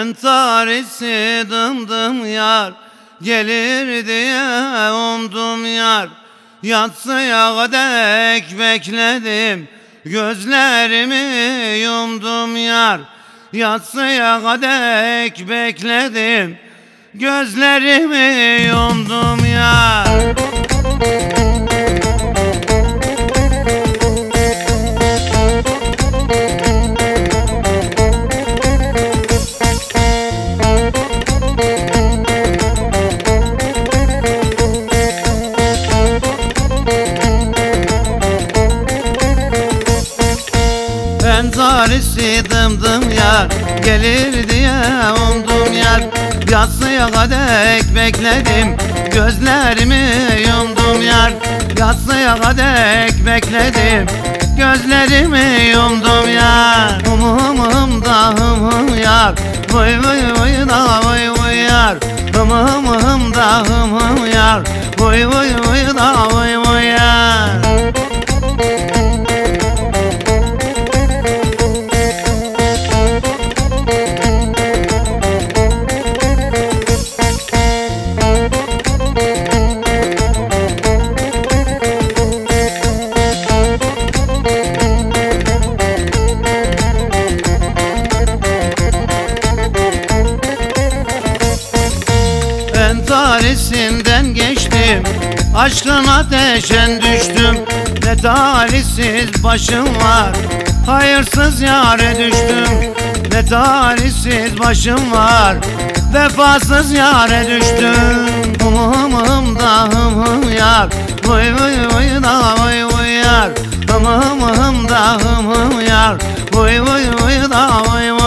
En tarisi dımdım yar, gelir diye umdum yar. Yatsıya dek bekledim, gözlerimi yumdum yar. Yatsıya dek bekledim, gözlerimi yumdum yar. En tarisi dımdım yar, gelir diye umdum yar. Yatsıya dek bekledim, gözlerimi yumdum yar. Yatsıya dek bekledim, gözlerimi yumdum yar. Hım da hım yar, vay vay vay da vay vay yar. Hım da hım yar, vay vay vay da vay vay yar. Talihsinden geçtim, aşkın ateşen düştüm. Ne talihsiz başım var, hayırsız yâre düştüm. Ne talihsiz başım var, vefasız yâre düştüm. Hım da hım yar, vay vay vay da vay vay yar. Hım da hım yar, vay vay vay da vay vay.